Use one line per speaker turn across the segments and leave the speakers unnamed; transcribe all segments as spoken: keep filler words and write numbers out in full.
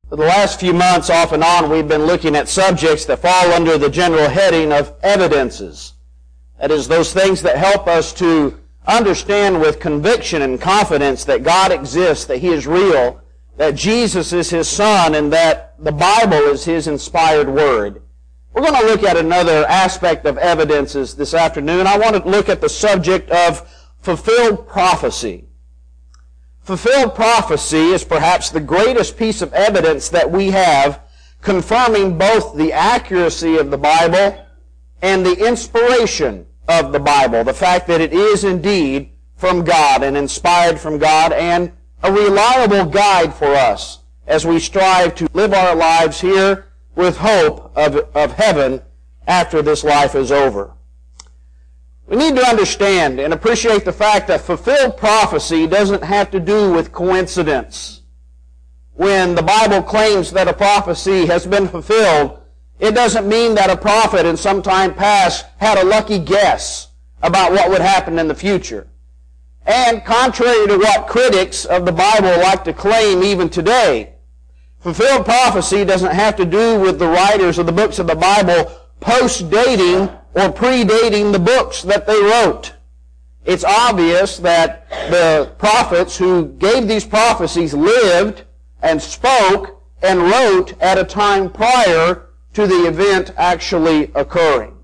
For the last few months, off and on, we've been looking at subjects that fall under the general heading of evidences. That is, those things that help us to understand with conviction and confidence that God exists, that He is real, that Jesus is His Son, and that the Bible is His inspired Word. We're going to look at another aspect of evidences this afternoon. I want to look at the subject of fulfilled prophecy. Fulfilled prophecy is perhaps the greatest piece of evidence that we have confirming both the accuracy of the Bible and the inspiration of the Bible. The fact that it is indeed from God and inspired from God and a reliable guide for us as we strive to live our lives here with hope of, of heaven after this life is over. We need to understand and appreciate the fact that fulfilled prophecy doesn't have to do with coincidence. When the Bible claims that a prophecy has been fulfilled, it doesn't mean that a prophet in some time past had a lucky guess about what would happen in the future. And contrary to what critics of the Bible like to claim even today, fulfilled prophecy doesn't have to do with the writers of the books of the Bible post-dating or predating the books that they wrote. It's obvious that the prophets who gave these prophecies lived and spoke and wrote at a time prior to the event actually occurring.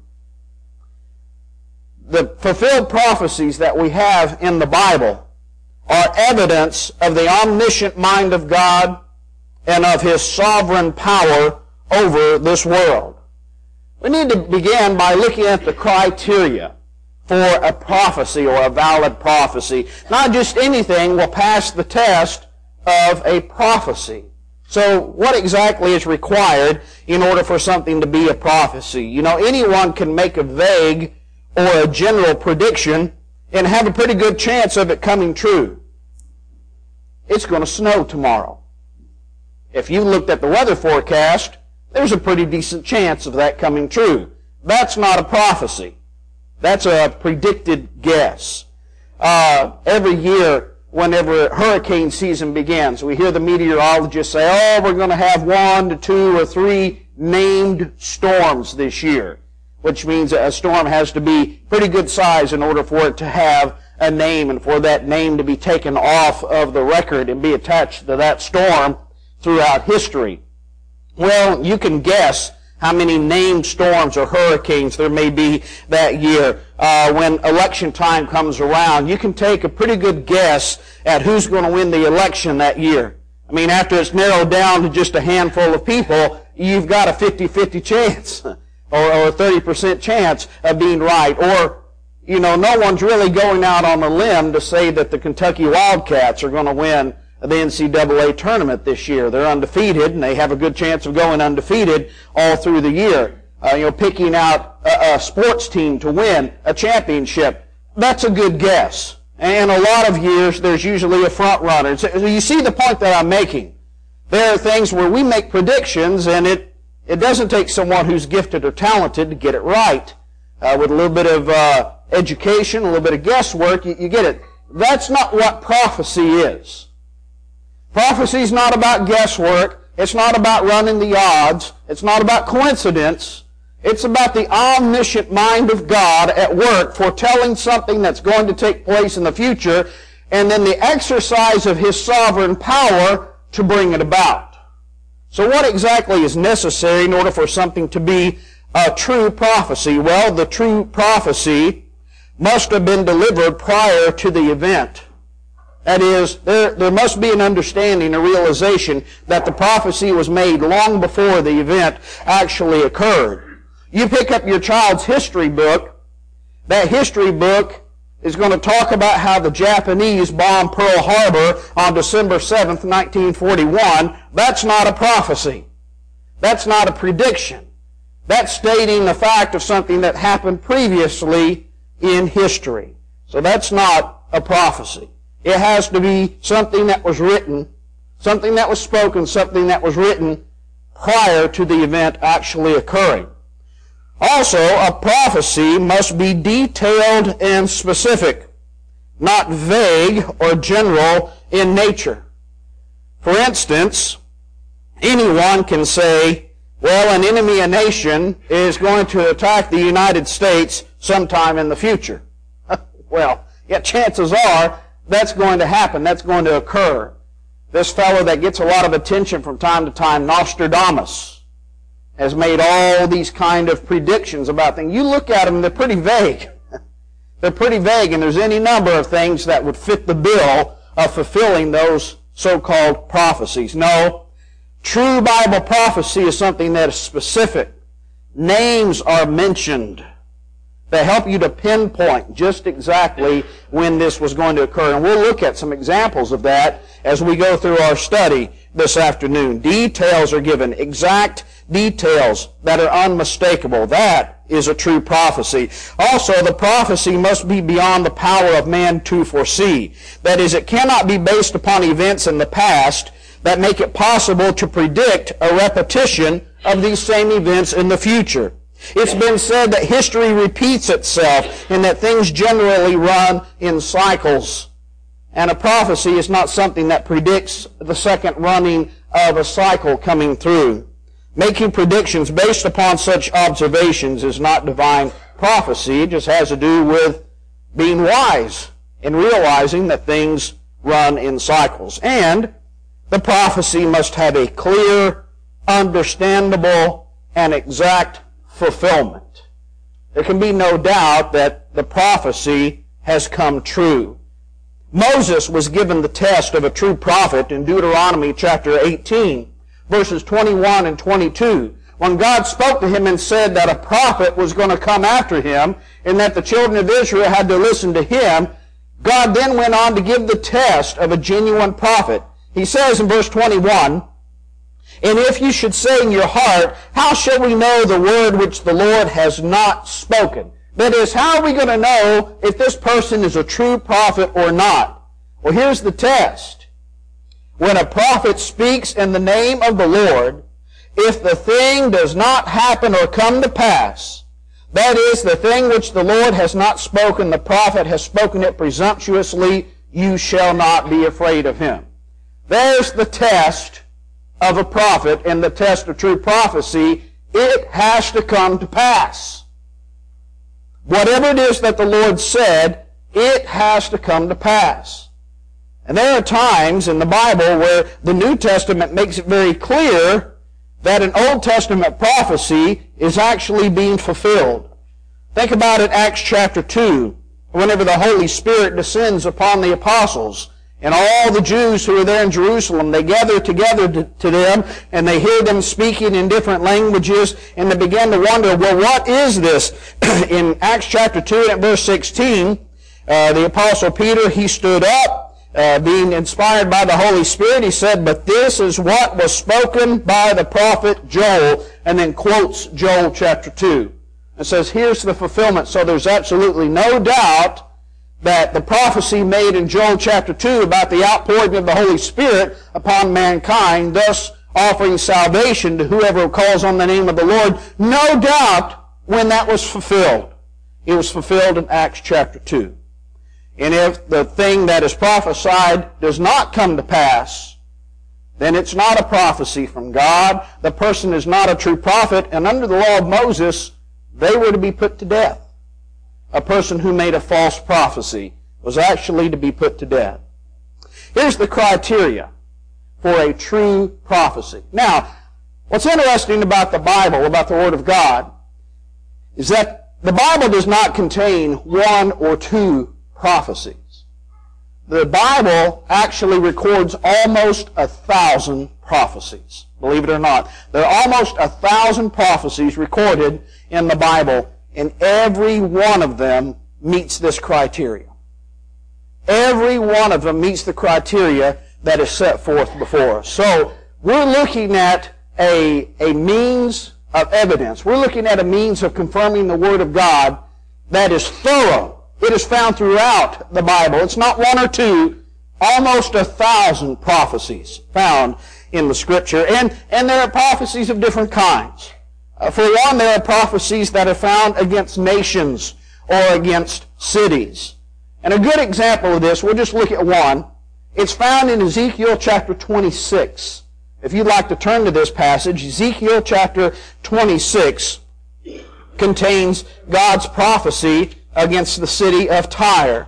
The fulfilled prophecies that we have in the Bible are evidence of the omniscient mind of God and of His sovereign power over this world. We need to begin by looking at the criteria for a prophecy or a valid prophecy. Not just anything will pass the test of a prophecy. So what exactly is required in order for something to be a prophecy? You know, anyone can make a vague or a general prediction and have a pretty good chance of it coming true. It's going to snow tomorrow. If you looked at the weather forecast, there's a pretty decent chance of that coming true. That's not a prophecy. That's a predicted guess. Uh, every year, whenever hurricane season begins, we hear the meteorologists say, oh, we're going to have one to two or three named storms this year, which means that a storm has to be pretty good size in order for it to have a name and for that name to be taken off of the record and be attached to that storm throughout history. Well, you can guess how many named storms or hurricanes there may be that year. Uh, when election time comes around, you can take a pretty good guess at who's going to win the election that year. I mean, after it's narrowed down to just a handful of people, you've got a fifty-fifty chance or, or a thirty percent chance of being right. Or, you know, no one's really going out on a limb to say that the Kentucky Wildcats are going to win the N C double A tournament this year. They're undefeated, and they have a good chance of going undefeated all through the year. Uh, you know, picking out a, a sports team to win a championship, that's a good guess. And a lot of years, there's usually a front runner. So you see the point that I'm making. There are things where we make predictions, and it, it doesn't take someone who's gifted or talented to get it right. Uh, with a little bit of uh, education, a little bit of guesswork, you, you get it. That's not what prophecy is. Prophecy is not about guesswork. It's not about running the odds. It's not about coincidence. It's about the omniscient mind of God at work foretelling something that's going to take place in the future, and then the exercise of His sovereign power to bring it about. So what exactly is necessary in order for something to be a true prophecy? Well, the true prophecy must have been delivered prior to the event. That is, there, there must be an understanding, a realization that the prophecy was made long before the event actually occurred. You pick up your child's history book, that history book is going to talk about how the Japanese bombed Pearl Harbor on December seventh, nineteen forty-one. That's not a prophecy. That's not a prediction. That's stating the fact of something that happened previously in history. So that's not a prophecy. It has to be something that was written, something that was spoken, something that was written prior to the event actually occurring. Also, a prophecy must be detailed and specific, not vague or general in nature. For instance, anyone can say, well, an enemy, a nation, is going to attack the United States sometime in the future. Well, yeah, chances are that's going to happen. That's going to occur. This fellow that gets a lot of attention from time to time, Nostradamus, has made all these kind of predictions about things. You look at them, they're pretty vague. They're pretty vague, and there's any number of things that would fit the bill of fulfilling those so-called prophecies. No. True Bible prophecy is something that is specific. Names are mentioned that help you to pinpoint just exactly when this was going to occur. And we'll look at some examples of that as we go through our study this afternoon. Details are given, exact details that are unmistakable. That is a true prophecy. Also, the prophecy must be beyond the power of man to foresee. That is, it cannot be based upon events in the past that make it possible to predict a repetition of these same events in the future. It's been said that history repeats itself and that things generally run in cycles. And a prophecy is not something that predicts the second running of a cycle coming through. Making predictions based upon such observations is not divine prophecy. It just has to do with being wise and realizing that things run in cycles. And the prophecy must have a clear, understandable, and exact fulfillment. There can be no doubt that the prophecy has come true. Moses was given the test of a true prophet in Deuteronomy chapter eighteen, verses twenty-one and twenty-two. When God spoke to him and said that a prophet was going to come after him and that the children of Israel had to listen to him, God then went on to give the test of a genuine prophet. He says in verse twenty-one, "And if you should say in your heart, how shall we know the word which the Lord has not spoken?" That is, how are we going to know if this person is a true prophet or not? Well, here's the test. When a prophet speaks in the name of the Lord, if the thing does not happen or come to pass, that is, the thing which the Lord has not spoken, the prophet has spoken it presumptuously, you shall not be afraid of him. There's the test of a prophet and the test of true prophecy. It has to come to pass. Whatever it is that the Lord said, it has to come to pass. And there are times in the Bible where the New Testament makes it very clear that an Old Testament prophecy is actually being fulfilled. Think about it, Acts chapter two, whenever the Holy Spirit descends upon the apostles. And all the Jews who are there in Jerusalem, they gather together to, to them, and they hear them speaking in different languages, and they begin to wonder, well, what is this? In Acts chapter two and verse sixteen, uh, the Apostle Peter, he stood up, uh, being inspired by the Holy Spirit. He said, "But this is what was spoken by the prophet Joel," and then quotes Joel chapter two. It says, here's the fulfillment. So there's absolutely no doubt that the prophecy made in Joel chapter two about the outpouring of the Holy Spirit upon mankind, thus offering salvation to whoever calls on the name of the Lord, no doubt when that was fulfilled. It was fulfilled in Acts chapter two. And if the thing that is prophesied does not come to pass, then it's not a prophecy from God. The person is not a true prophet, and under the law of Moses, they were to be put to death. A person who made a false prophecy was actually to be put to death. Here's the criteria for a true prophecy. Now, what's interesting about the Bible, about the Word of God, is that the Bible does not contain one or two prophecies. The Bible actually records almost a thousand prophecies. Believe it or not. There are almost a thousand prophecies recorded in the Bible, and every one of them meets this criteria. Every one of them meets the criteria that is set forth before us. So we're looking at a, a means of evidence. We're looking at a means of confirming the Word of God that is thorough. It is found throughout the Bible. It's not one or two, almost a thousand prophecies found in the Scripture. And, and there are prophecies of different kinds. Uh, for one, there are prophecies that are found against nations or against cities. And a good example of this, we'll just look at one. It's found in Ezekiel chapter twenty-six If you'd like to turn to this passage, Ezekiel chapter twenty-six contains God's prophecy against the city of Tyre.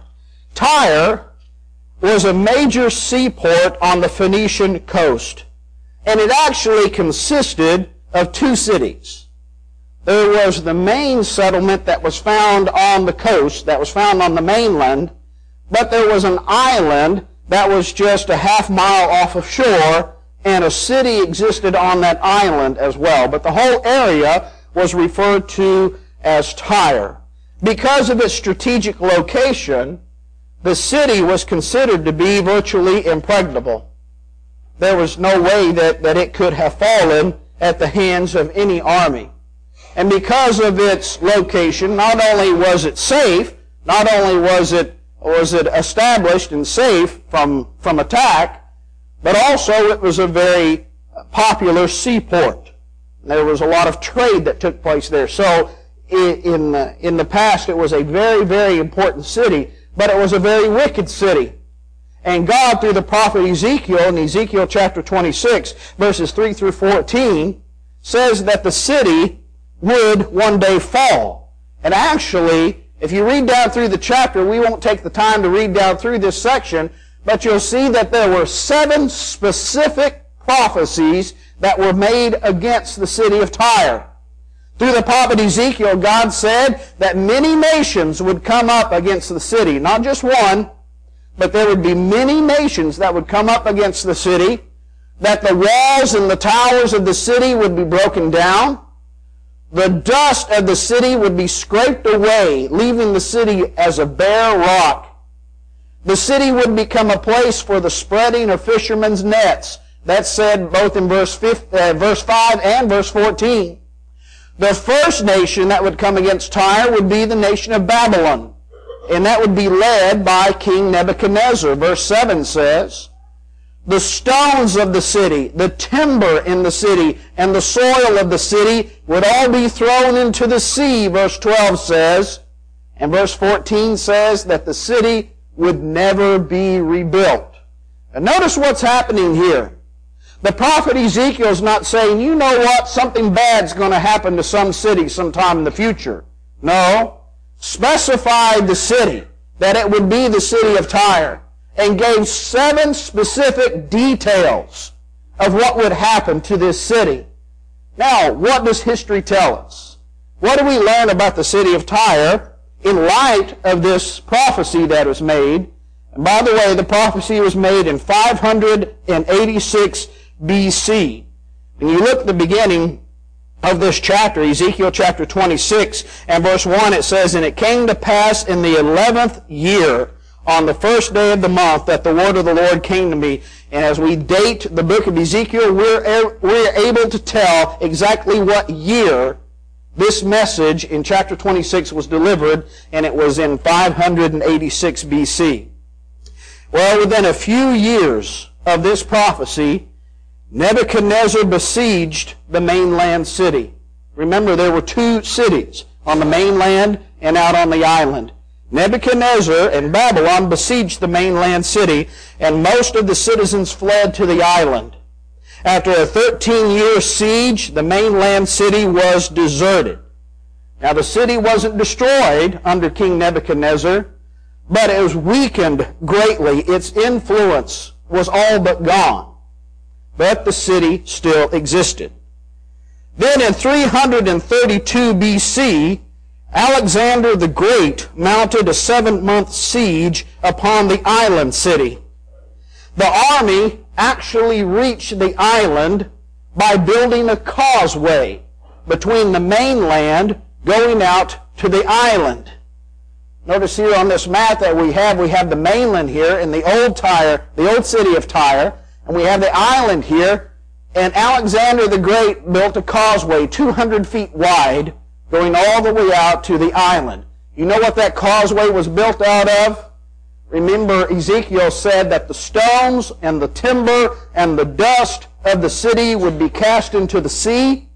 Tyre was a major seaport on the Phoenician coast, and it actually consisted of two cities. There was the main settlement that was found on the coast, that was found on the mainland, but there was an island that was just a half mile off of shore, and a city existed on that island as well. But the whole area was referred to as Tyre. Because of its strategic location, the city was considered to be virtually impregnable. There was no way that, that it could have fallen at the hands of any army. And because of its location, not only was it safe, not only was it was it established and safe from, from attack, but also it was a very popular seaport. There was a lot of trade that took place there. So in the, in the past, it was a very, very important city, but it was a very wicked city. And God, through the prophet Ezekiel, in Ezekiel chapter twenty-six, verses three through fourteen, says that the city would one day fall. And actually, if you read down through the chapter, we won't take the time to read down through this section, but you'll see that there were seven specific prophecies that were made against the city of Tyre. Through the prophet Ezekiel, God said that many nations would come up against the city. Not just one, but there would be many nations that would come up against the city, that the walls and the towers of the city would be broken down, the dust of the city would be scraped away, leaving the city as a bare rock. The city would become a place for the spreading of fishermen's nets. That's said both in verse five and verse fourteen. The first nation that would come against Tyre would be the nation of Babylon. And that would be led by King Nebuchadnezzar. Verse seven says, the stones of the city, the timber in the city, and the soil of the city would all be thrown into the sea, verse twelve says. And verse fourteen says that the city would never be rebuilt. And notice what's happening here. The prophet Ezekiel is not saying, you know what, something bad's going to happen to some city sometime in the future. No. Specified the city, that it would be the city of Tyre, and gave seven specific details of what would happen to this city. Now, what does history tell us? What do we learn about the city of Tyre in light of this prophecy that was made? And by the way, the prophecy was made in five hundred eighty-six B C. When you look at the beginning of this chapter, Ezekiel chapter twenty-six and verse one, it says, and it came to pass in the eleventh year, on the first day of the month, that the word of the Lord came to me. And as we date the book of Ezekiel, we're, we're able to tell exactly what year this message in chapter twenty-six was delivered, and it was in five hundred eighty-six B C. Well, within a few years of this prophecy, Nebuchadnezzar besieged the mainland city. Remember, there were two cities, on the mainland and out on the island. Nebuchadnezzar and Babylon besieged the mainland city, and most of the citizens fled to the island. After a thirteen-year siege, the mainland city was deserted. Now, the city wasn't destroyed under King Nebuchadnezzar, but it was weakened greatly. Its influence was all but gone. But the city still existed. Then in three hundred thirty-two B C, Alexander the Great mounted a seven-month siege upon the island city. The army actually reached the island by building a causeway between the mainland going out to the island. Notice here on this map that we have, we have the mainland here in the old Tyre, the old city of Tyre, and we have the island here, and Alexander the Great built a causeway two hundred feet wide going all the way out to the island. You know what that causeway was built out of? Remember, Ezekiel said that the stones and the timber and the dust of the city would be cast into the sea.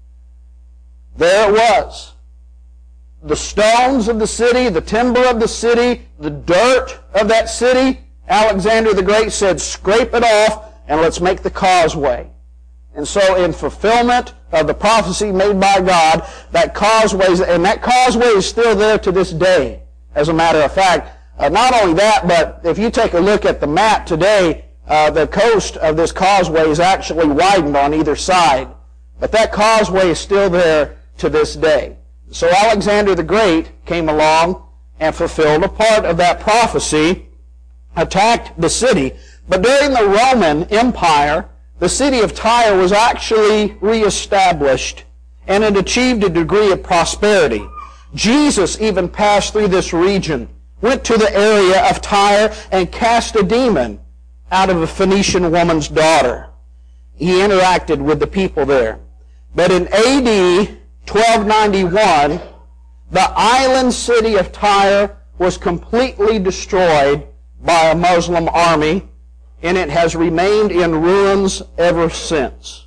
There it was. The stones of the city, the timber of the city, the dirt of that city, Alexander the Great said, scrape it off and let's make the causeway. And so in fulfillment of the prophecy made by God, that causeway, and that causeway is still there to this day, as a matter of fact. Uh, not only that, but if you take a look at the map today, uh, the coast of this causeway is actually widened on either side. But that causeway is still there to this day. So Alexander the Great came along and fulfilled a part of that prophecy, attacked the city. But during the Roman Empire, the city of Tyre was actually reestablished, and it achieved a degree of prosperity. Jesus even passed through this region, went to the area of Tyre, and cast a demon out of a Phoenician woman's daughter. He interacted with the people there. But in A D twelve ninety-one, the island city of Tyre was completely destroyed by a Muslim army, and it has remained in ruins ever since.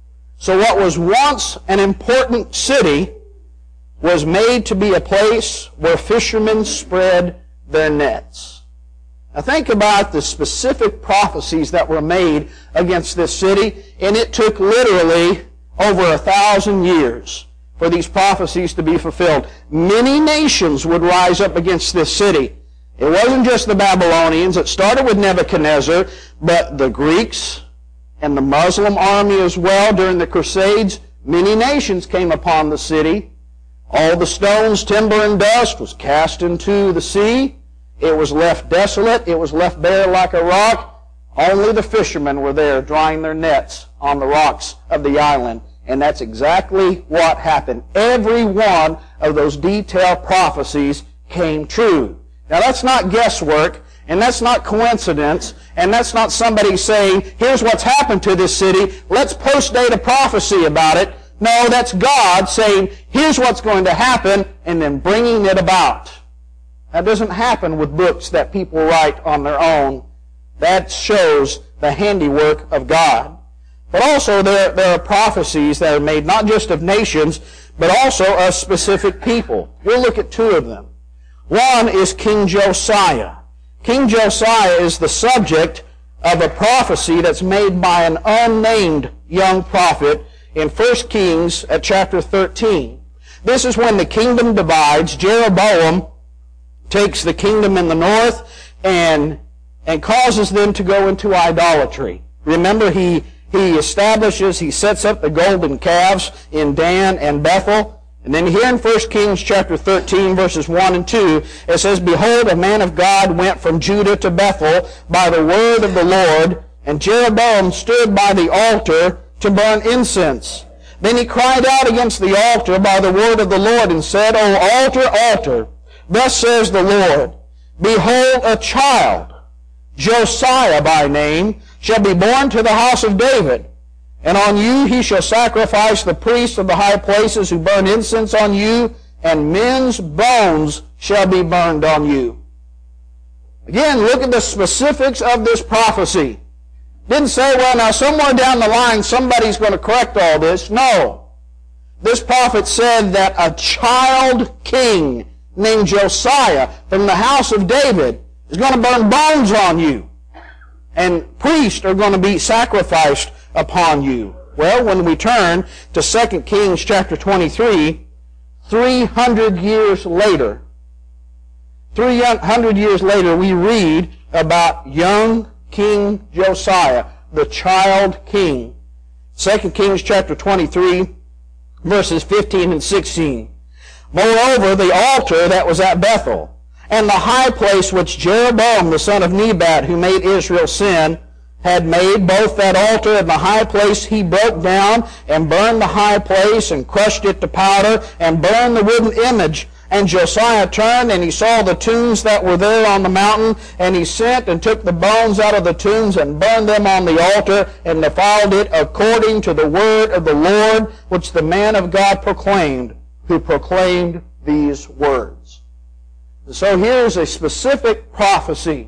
So what was once an important city was made to be a place where fishermen spread their nets. Now think about the specific prophecies that were made against this city, and it took literally over a thousand years for these prophecies to be fulfilled. Many nations would rise up against this city. It wasn't just the Babylonians. It started with Nebuchadnezzar, but the Greeks and the Muslim army as well during the Crusades. Many nations came upon the city. All the stones, timber, and dust was cast into the sea. It was left desolate. It was left bare like a rock. Only the fishermen were there drying their nets on the rocks of the island. And that's exactly what happened. Every one of those detailed prophecies came true. Now that's not guesswork, and that's not coincidence, and that's not somebody saying, here's what's happened to this city, let's post-date a prophecy about it. No, that's God saying, here's what's going to happen, and then bringing it about. That doesn't happen with books that people write on their own. That shows the handiwork of God. But also there, there are prophecies that are made not just of nations, but also of specific people. We'll look at two of them. One is King Josiah. King Josiah is the subject of a prophecy that's made by an unnamed young prophet in First Kings at chapter thirteen. This is when the kingdom divides. Jeroboam takes the kingdom in the north and, and causes them to go into idolatry. Remember, he, he establishes, he sets up the golden calves in Dan and Bethel. And then here in First Kings chapter thirteen, verses one and two, it says, Behold, a man of God went from Judah to Bethel by the word of the Lord, and Jeroboam stood by the altar to burn incense. Then he cried out against the altar by the word of the Lord, and said, O altar, altar, thus says the Lord, Behold, a child, Josiah by name, shall be born to the house of David. And on you he shall sacrifice the priests of the high places who burn incense on you, and men's bones shall be burned on you. Again, look at the specifics of this prophecy. Didn't say, well, now somewhere down the line somebody's going to correct all this. No. This prophet said that a child king named Josiah from the house of David is going to burn bones on you. And priests are going to be sacrificed upon you. Well, when we turn to Second Kings chapter twenty-three, three hundred years later, three hundred years later, we read about young King Josiah, the child king. Second Kings chapter twenty-three, verses fifteen and sixteen. Moreover, the altar that was at Bethel, and the high place which Jeroboam the son of Nebat, who made Israel sin, had made, both that altar and the high place he broke down, and burned the high place, and crushed it to powder, and burned the wooden image. And Josiah turned, and he saw the tombs that were there on the mountain, and he sent and took the bones out of the tombs, and burned them on the altar, and defiled it according to the word of the Lord, which the man of God proclaimed, who proclaimed these words. So here's a specific prophecy.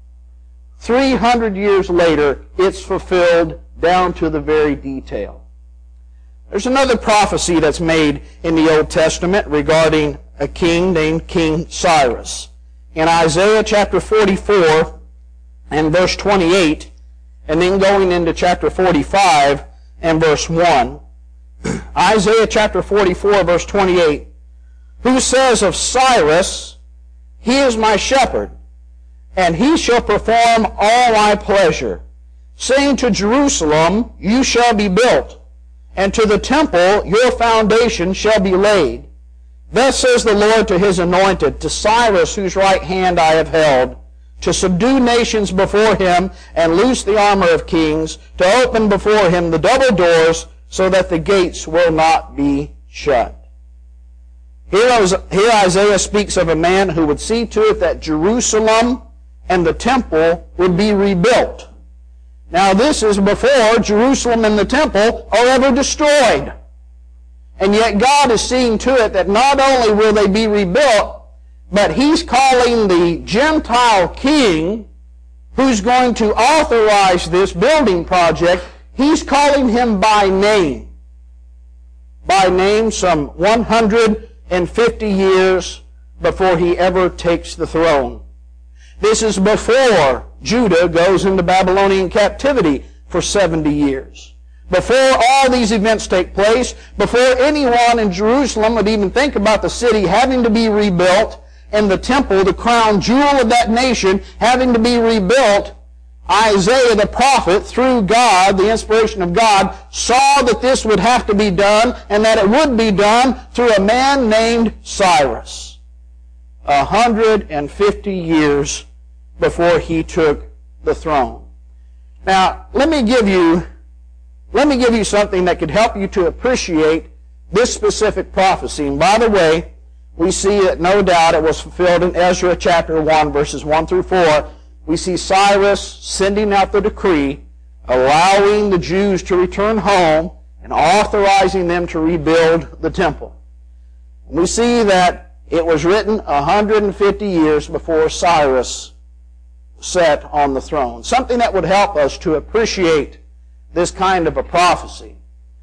Three hundred years later, it's fulfilled down to the very detail. There's another prophecy that's made in the Old Testament regarding a king named King Cyrus. In Isaiah chapter forty-four and verse twenty-eight, and then going into chapter forty-five and verse one. Isaiah chapter forty-four, verse twenty-eight. Who says of Cyrus, he is my shepherd, and he shall perform all my pleasure, saying to Jerusalem, you shall be built, and to the temple your foundation shall be laid. Thus says the Lord to his anointed, to Cyrus, whose right hand I have held, to subdue nations before him, and loose the armor of kings, to open before him the double doors, so that the gates will not be shut. Here, here Isaiah speaks of a man who would see to it that Jerusalem and the temple would be rebuilt. Now this is before Jerusalem and the temple are ever destroyed. And yet God is seeing to it that not only will they be rebuilt, but He's calling the Gentile king who's going to authorize this building project, He's calling him by name. By name some one hundred fifty years before he ever takes the throne. This is before Judah goes into Babylonian captivity for seventy years. Before all these events take place, before anyone in Jerusalem would even think about the city having to be rebuilt, and the temple, the crown jewel of that nation, having to be rebuilt, Isaiah the prophet, through God, the inspiration of God, saw that this would have to be done, and that it would be done through a man named Cyrus. A hundred and fifty years before he took the throne. Now, let me give you, let me give you something that could help you to appreciate this specific prophecy. And by the way, we see that no doubt it was fulfilled in Ezra chapter one, verses one through four. We see Cyrus sending out the decree, allowing the Jews to return home and authorizing them to rebuild the temple. And we see that it was written one hundred fifty years before Cyrus sat on the throne. Something that would help us to appreciate this kind of a prophecy.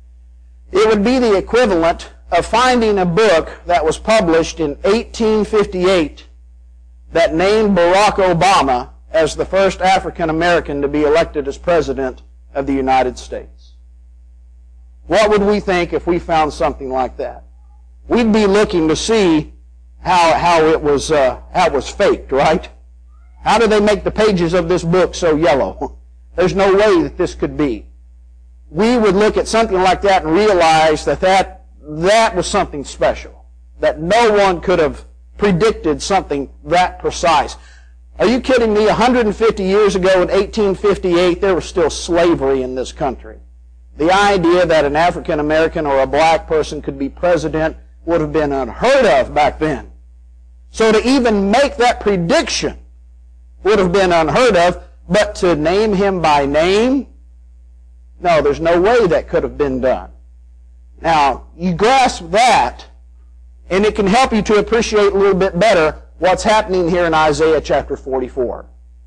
It would be the equivalent of finding a book that was published in eighteen fifty-eight that named Barack Obama as the first African American to be elected as President of the United States. What would we think if we found something like that? We'd be looking to see how, how, it was, uh, how it was faked, right? How did they make the pages of this book so yellow? There's no way that this could be. We would look at something like that and realize that that, that was something special, that no one could have predicted something that precise. Are you kidding me? one hundred fifty years ago in eighteen fifty-eight, there was still slavery in this country. The idea that an African American or a black person could be president would have been unheard of back then. So to even make that prediction would have been unheard of, but to name him by name, no, there's no way that could have been done. Now, you grasp that, and it can help you to appreciate a little bit better what's happening here in Isaiah chapter forty-four.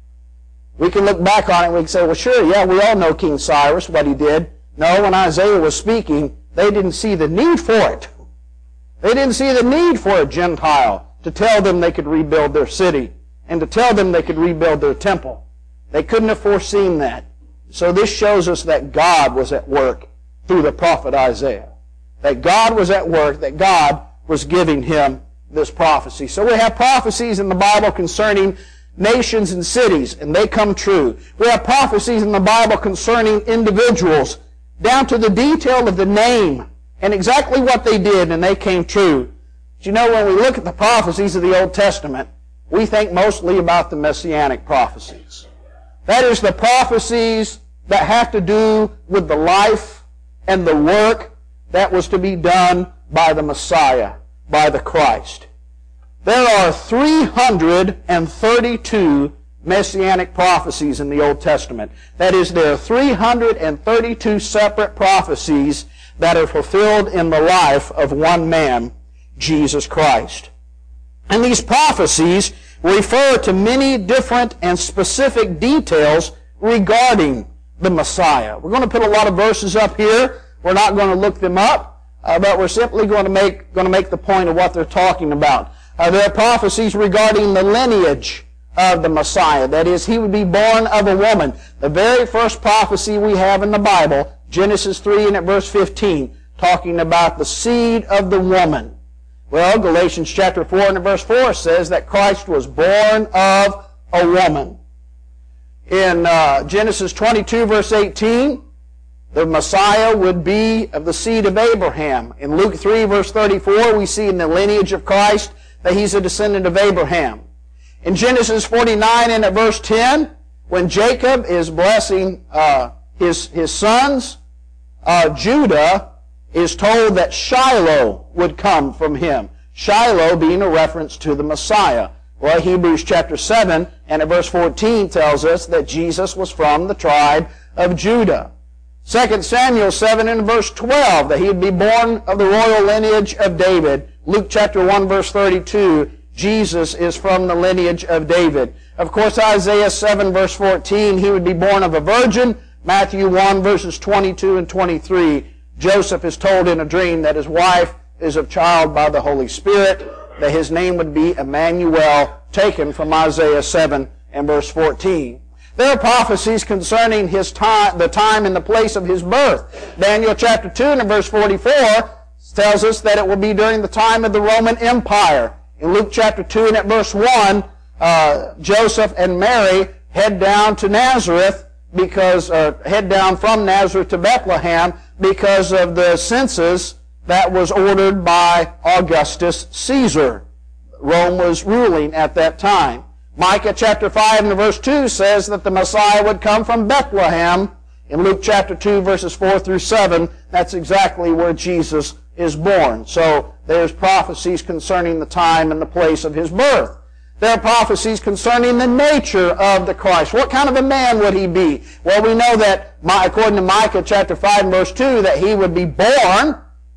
We can look back on it and we can say, well, sure, yeah, we all know King Cyrus, what he did. No, when Isaiah was speaking, they didn't see the need for it. They didn't see the need for a Gentile to tell them they could rebuild their city and to tell them they could rebuild their temple. They couldn't have foreseen that. So this shows us that God was at work through the prophet Isaiah. That God was at work, that God was giving him this prophecy. So we have prophecies in the Bible concerning nations and cities, and they come true. We have prophecies in the Bible concerning individuals, down to the detail of the name, and exactly what they did, and they came true. But you know, when we look at the prophecies of the Old Testament, we think mostly about the Messianic prophecies. That is, the prophecies that have to do with the life and the work that was to be done by the Messiah, by the Christ. There are three hundred thirty-two Messianic prophecies in the Old Testament. That is, there are three hundred thirty-two separate prophecies that are fulfilled in the life of one man, Jesus Christ. And these prophecies refer to many different and specific details regarding the Messiah. We're going to put a lot of verses up here. We're not going to look them up, uh, but we're simply going to make going to make the point of what they're talking about. Uh, there are prophecies regarding the lineage of the Messiah. That is, he would be born of a woman. The very first prophecy we have in the Bible, Genesis three and at verse fifteen, talking about the seed of the woman. Well, Galatians chapter four and at verse four says that Christ was born of a woman. In uh, Genesis twenty-two verse eighteen, the Messiah would be of the seed of Abraham. In Luke three verse thirty-four, we see in the lineage of Christ that he's a descendant of Abraham. In Genesis forty-nine and at verse ten, when Jacob is blessing uh, his, his sons, uh, Judah is told that Shiloh would come from him. Shiloh being a reference to the Messiah. Well, Hebrews chapter seven and at verse fourteen tells us that Jesus was from the tribe of Judah. Second Samuel seven and verse twelve, that he would be born of the royal lineage of David. Luke chapter one verse thirty-two, Jesus is from the lineage of David. Of course, Isaiah seven verse fourteen, he would be born of a virgin. Matthew one verses twenty-two and twenty-three, Joseph is told in a dream that his wife is of child by the Holy Spirit, that his name would be Emmanuel, taken from Isaiah seven and verse fourteen. There are prophecies concerning his time, the time and the place of his birth. Daniel chapter two and verse forty-four tells us that it will be during the time of the Roman Empire. In Luke chapter two and at verse one, uh, Joseph and Mary head down to Nazareth because, or head down from Nazareth to Bethlehem because of the census that was ordered by Augustus Caesar. Rome was ruling at that time. Micah chapter five and verse two says that the Messiah would come from Bethlehem. In Luke chapter two verses four through seven, that's exactly where Jesus is born. So there's prophecies concerning the time and the place of his birth. There are prophecies concerning the nature of the Christ. What kind of a man would he be? Well, we know that, according to Micah chapter five and verse two, that he would be born,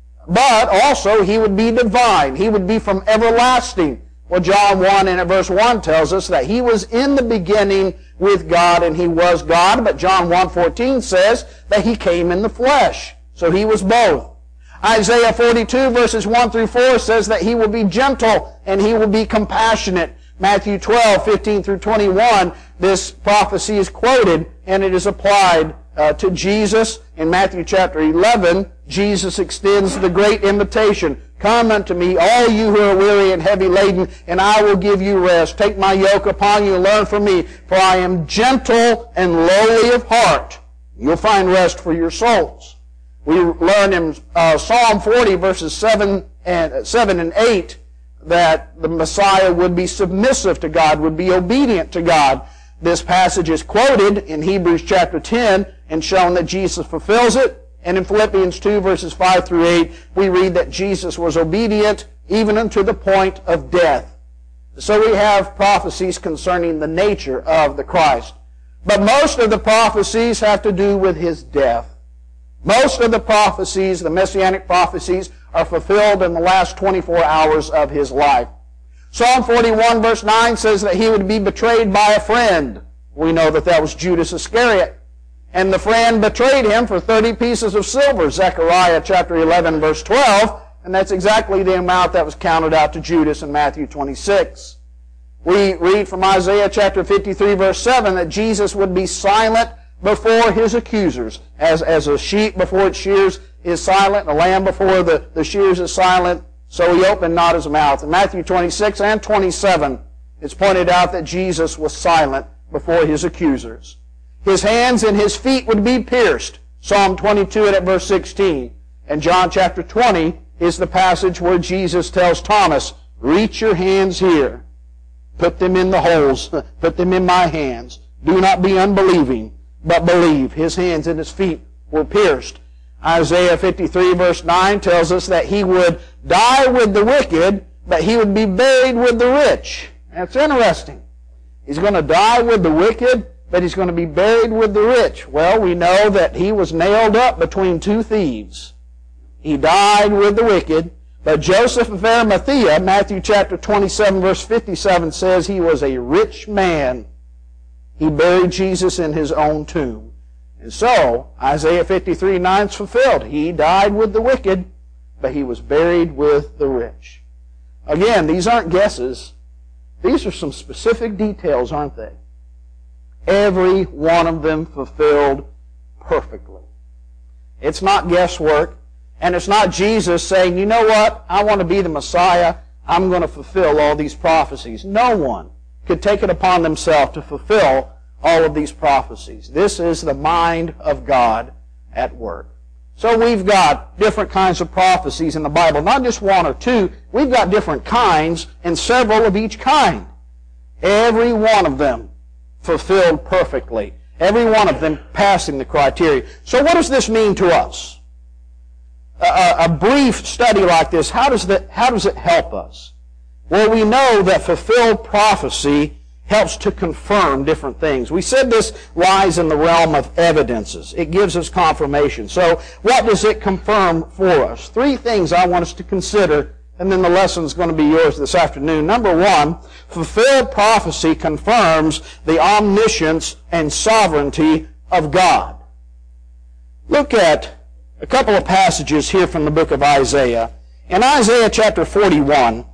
but also he would be divine. He would be from everlasting. Well, John one and verse one tells us that he was in the beginning with God and he was God, but John one fourteen says that he came in the flesh. So he was both. Isaiah forty-two verses one through four says that he will be gentle and he will be compassionate. Matthew twelve, fifteen through twenty-one, this prophecy is quoted and it is applied uh, to Jesus. In Matthew chapter eleven, Jesus extends the great invitation. Come unto me, all you who are weary and heavy laden, and I will give you rest. Take my yoke upon you and learn from me, for I am gentle and lowly of heart. You'll find rest for your souls. We learn in uh, Psalm forty verses seven and seven and eight that the Messiah would be submissive to God, would be obedient to God. This passage is quoted in Hebrews chapter ten and shown that Jesus fulfills it. And in Philippians two verses five through eight, we read that Jesus was obedient even unto the point of death. So we have prophecies concerning the nature of the Christ. But most of the prophecies have to do with his death. Most of the prophecies, the messianic prophecies, are fulfilled in the last twenty-four hours of his life. Psalm forty-one verse nine says that he would be betrayed by a friend. We know that that was Judas Iscariot. And the friend betrayed him for thirty pieces of silver. Zechariah chapter eleven verse twelve. And that's exactly the amount that was counted out to Judas in Matthew twenty-six. We read from Isaiah chapter fifty-three verse seven that Jesus would be silent before his accusers. As, as a sheep before its shears is silent, and a lamb before the, the shears is silent, so he opened not his mouth. In Matthew twenty-six and twenty-seven, it's pointed out that Jesus was silent before his accusers. His hands and his feet would be pierced. Psalm twenty-two and at verse sixteen. And John chapter twenty is the passage where Jesus tells Thomas, reach your hands here. Put them in the holes. Put them in my hands. Do not be unbelieving, but believe. His hands and his feet were pierced. Isaiah fifty-three verse nine tells us that he would die with the wicked, but he would be buried with the rich. That's interesting. He's going to die with the wicked, but he's going to be buried with the rich. Well, we know that he was nailed up between two thieves. He died with the wicked, but Joseph of Arimathea, Matthew chapter twenty-seven verse fifty-seven says he was a rich man. He buried Jesus in his own tomb. And so, Isaiah fifty-three nine is fulfilled. He died with the wicked, but he was buried with the rich. Again, these aren't guesses. These are some specific details, aren't they? Every one of them fulfilled perfectly. It's not guesswork. And it's not Jesus saying, you know what, I want to be the Messiah. I'm going to fulfill all these prophecies. No one could take it upon themselves to fulfill all of these prophecies. This is the mind of God at work. So we've got different kinds of prophecies in the Bible. Not just one or two. We've got different kinds and several of each kind. Every one of them fulfilled perfectly. Every one of them passing the criteria. So what does this mean to us? A, a brief study like this, how does that, how does it help us? Well, we know that fulfilled prophecy helps to confirm different things. We said this lies in the realm of evidences. It gives us confirmation. So what does it confirm for us? Three things I want us to consider, and then the lesson's going to be yours this afternoon. Number one, fulfilled prophecy confirms the omniscience and sovereignty of God. Look at a couple of passages here from the book of Isaiah. In Isaiah chapter forty-one,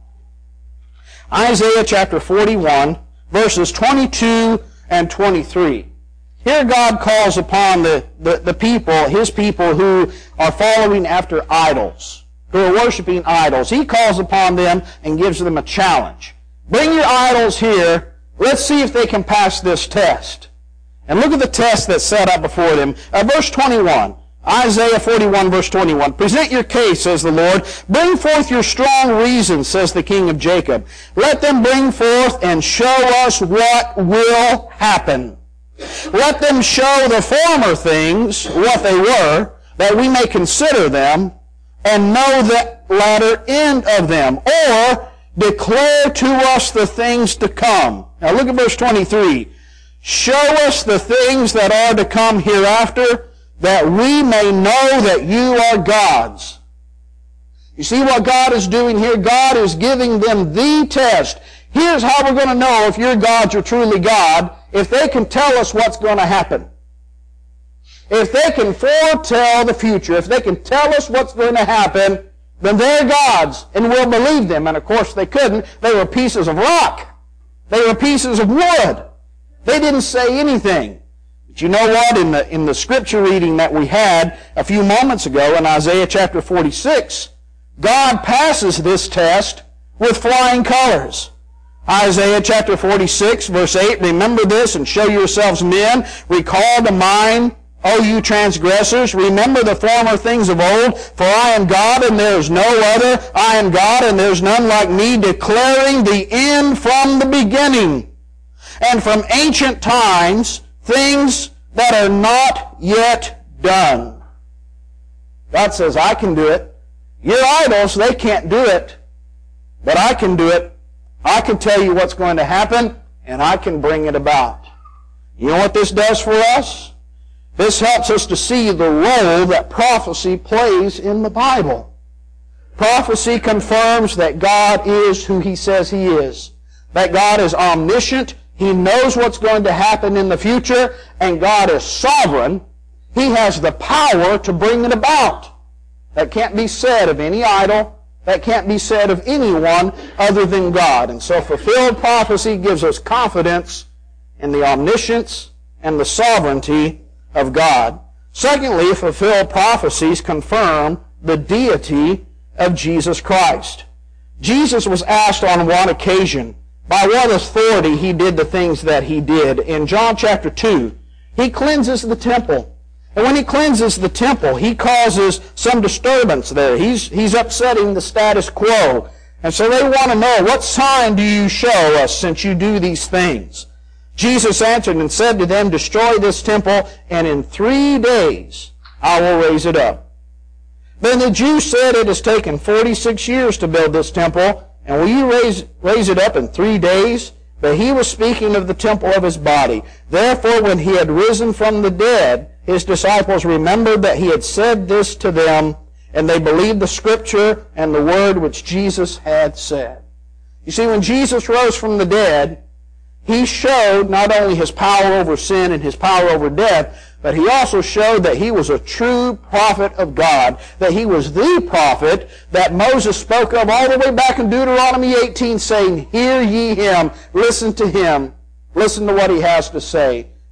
Isaiah chapter forty-one, verses twenty-two and twenty-three. Here God calls upon the, the, the people, His people who are following after idols, who are worshiping idols. He calls upon them and gives them a challenge. Bring your idols here. Let's see if they can pass this test. And look at the test that's set up before them. Uh, verse twenty-one. Isaiah forty-one, verse twenty-one. Present your case, says the Lord. Bring forth your strong reasons, says the King of Jacob. Let them bring forth and show us what will happen. Let them show the former things, what they were, that we may consider them, and know the latter end of them. Or declare to us the things to come. Now look at verse twenty-three. Show us the things that are to come hereafter, that we may know that you are gods. You see what God is doing here? God is giving them the test. Here's how we're going to know if your gods are truly God, if they can tell us what's going to happen. If they can foretell the future, if they can tell us what's going to happen, then they're gods, and we'll believe them. And of course they couldn't. They were pieces of rock. They were pieces of wood. They didn't say anything. But you know what? In the, in the scripture reading that we had a few moments ago in Isaiah chapter forty-six, God passes this test with flying colors. Isaiah chapter forty-six, verse eight, remember this and show yourselves men. Recall to mind, O you transgressors, remember the former things of old. For I am God and there is no other. I am God and there is none like me, declaring the end from the beginning. And from ancient times, things that are not yet done. God says, I can do it. Your idols, they can't do it. But I can do it. I can tell you what's going to happen, and I can bring it about. You know what this does for us? This helps us to see the role that prophecy plays in the Bible. Prophecy confirms that God is who He says He is. That God is omniscient. He knows what's going to happen in the future, and God is sovereign. He has the power to bring it about. That can't be said of any idol. That can't be said of anyone other than God. And so fulfilled prophecy gives us confidence in the omniscience and the sovereignty of God. Secondly, fulfilled prophecies confirm the deity of Jesus Christ. Jesus was asked on one occasion by what authority He did the things that He did. In John chapter two, He cleanses the temple. And when He cleanses the temple, He causes some disturbance there. He's, he's upsetting the status quo. And so they want to know, what sign do you show us since you do these things? Jesus answered and said to them, destroy this temple, and in three days I will raise it up. Then the Jews said, it has taken forty-six years to build this temple, and will you raise, raise it up in three days? But He was speaking of the temple of His body. Therefore, when He had risen from the dead, His disciples remembered that He had said this to them, and they believed the Scripture and the word which Jesus had said. You see, when Jesus rose from the dead, He showed not only His power over sin and His power over death, but He also showed that He was a true prophet of God, that He was the prophet that Moses spoke of all the way back in Deuteronomy eighteen, saying, hear ye Him, listen to Him, listen to what He has to say.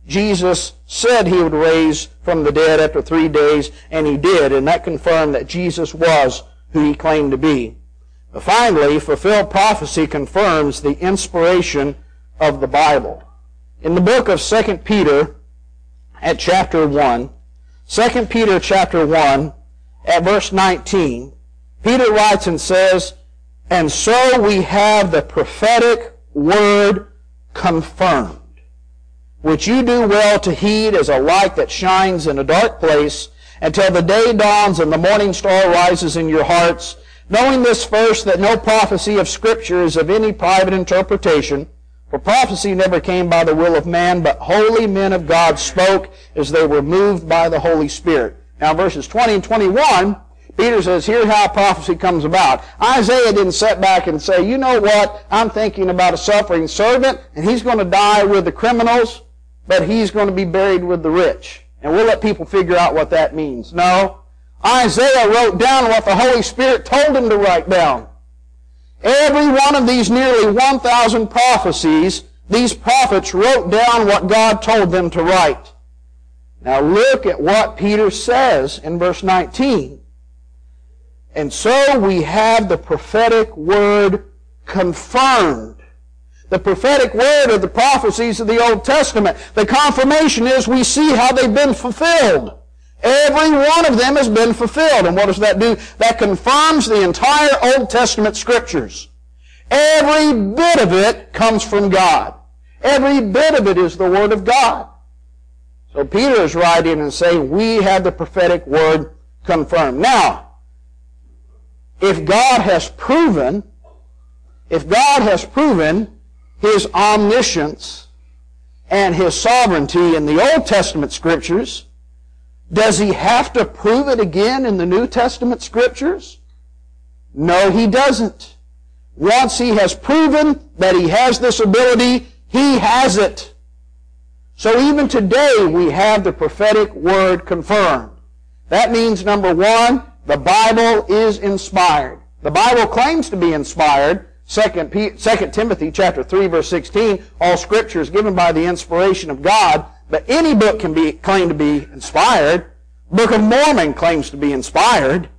Jesus said he would raise from the dead after three days, and he did, and that confirmed that Jesus was who he claimed to be. But finally, fulfilled prophecy confirms the inspiration of the Bible. In the book of Second Peter, at chapter one, Second Peter chapter one, at verse nineteen, Peter writes and says, "And so we have the prophetic word confirmed, which you do well to heed as a light that shines in a dark place, until the day dawns and the morning star rises in your hearts, knowing this first, that no prophecy of Scripture is of any private interpretation, for prophecy never came by the will of man, but holy men of God spoke as they were moved by the Holy Spirit." Now verses twenty and twenty-one, Peter says, here's how prophecy comes about. Isaiah didn't sit back and say, you know what, I'm thinking about a suffering servant, and he's going to die with the criminals, but he's going to be buried with the rich. And we'll let people figure out what that means. No. Isaiah wrote down what the Holy Spirit told him to write down. Every one of these nearly one thousand prophecies, these prophets wrote down what God told them to write. Now look at what Peter says in verse nineteen. "And so we have the prophetic word confirmed." The prophetic word of the prophecies of the Old Testament. The confirmation is we see how they've been fulfilled. Every one of them has been fulfilled. And what does that do? That confirms the entire Old Testament Scriptures. Every bit of it comes from God. Every bit of it is the Word of God. So Peter is writing and saying, we have the prophetic word confirmed. Now, if God has proven, if God has proven His omniscience and His sovereignty in the Old Testament Scriptures, does He have to prove it again in the New Testament Scriptures? No, He doesn't. Once He has proven that He has this ability, He has it. So even today we have the prophetic word confirmed. That means, number one, the Bible is inspired. The Bible claims to be inspired. Second Timothy chapter three, verse sixteen, all Scripture is given by the inspiration of God, but any book can be claimed to be inspired. Book of Mormon claims to be inspired.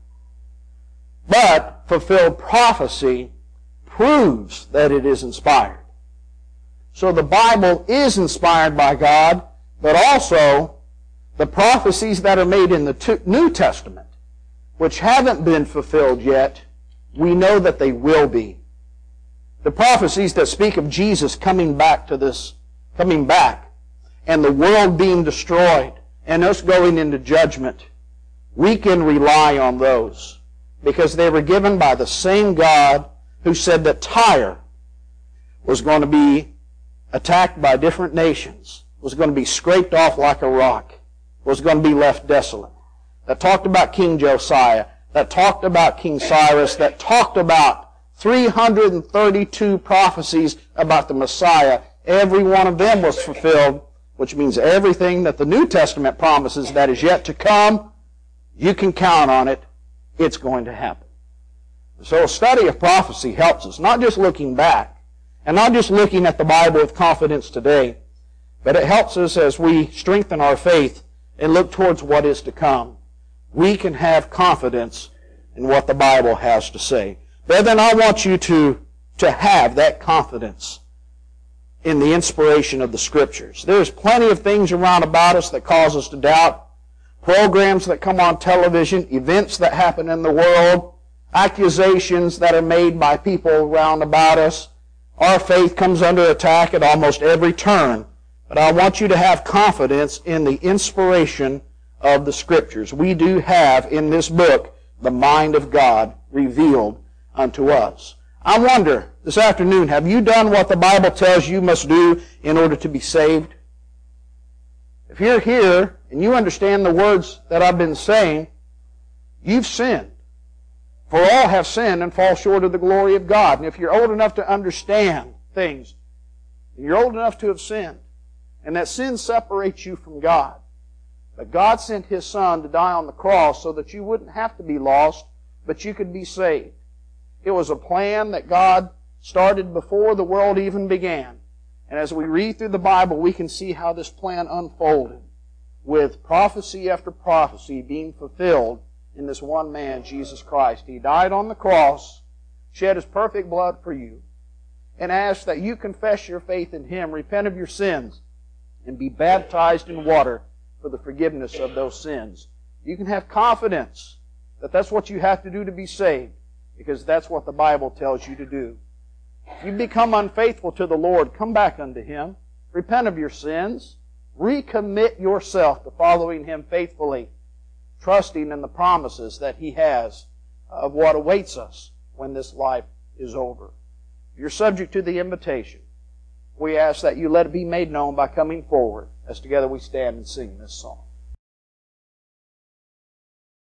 But fulfilled prophecy proves that it is inspired. So the Bible is inspired by God, but also the prophecies that are made in the New Testament, which haven't been fulfilled yet, we know that they will be. The prophecies that speak of Jesus coming back to this, coming back, and the world being destroyed, and us going into judgment, we can rely on those, because they were given by the same God who said that Tyre was going to be attacked by different nations, was going to be scraped off like a rock, was going to be left desolate. That talked about King Josiah, that talked about King Cyrus, that talked about three hundred thirty-two prophecies about the Messiah. Every one of them was fulfilled, which means everything that the New Testament promises that is yet to come, you can count on it. It's going to happen. So a study of prophecy helps us, not just looking back, and not just looking at the Bible with confidence today, but it helps us as we strengthen our faith and look towards what is to come. We can have confidence in what the Bible has to say. Brethren, I want you to, to have that confidence in the inspiration of the Scriptures. There's plenty of things around about us that cause us to doubt. Programs that come on television, events that happen in the world, accusations that are made by people around about us. Our faith comes under attack at almost every turn. But I want you to have confidence in the inspiration of the Scriptures. We do have in this book the mind of God revealed unto us. I wonder, this afternoon, have you done what the Bible tells you must do in order to be saved? If you're here and you understand the words that I've been saying, you've sinned. For all have sinned and fall short of the glory of God. And if you're old enough to understand things, you're old enough to have sinned, and that sin separates you from God. But God sent His Son to die on the cross so that you wouldn't have to be lost, but you could be saved. It was a plan that God started before the world even began. And as we read through the Bible, we can see how this plan unfolded, with prophecy after prophecy being fulfilled in this one man, Jesus Christ. He died on the cross, shed His perfect blood for you, and asked that you confess your faith in Him, repent of your sins, and be baptized in water for the forgiveness of those sins. You can have confidence that that's what you have to do to be saved, because that's what the Bible tells you to do. If you become unfaithful to the Lord, come back unto Him, repent of your sins, recommit yourself to following Him faithfully, trusting in the promises that He has of what awaits us when this life is over. If you're subject to the invitation, we ask that you let it be made known by coming forward as together we stand and sing this song.